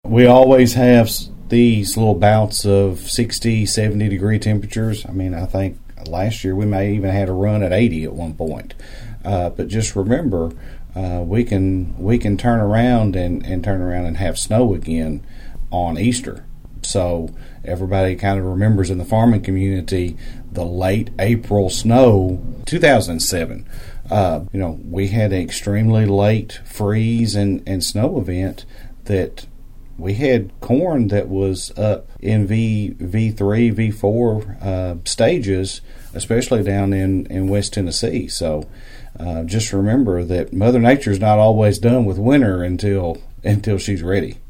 We always have these little bouts of 60, 70 degree temperatures. I mean, I think last year we may even had a run at 80 at one point. But just remember, we can turn around and have snow again on Easter. So everybody kind of remembers in the farming community the late April snow, 2007. We had an extremely late freeze and snow event that we had corn that was up in V3, V4 stages, especially down in West Tennessee. So just remember that Mother Nature's not always done with winter until she's ready.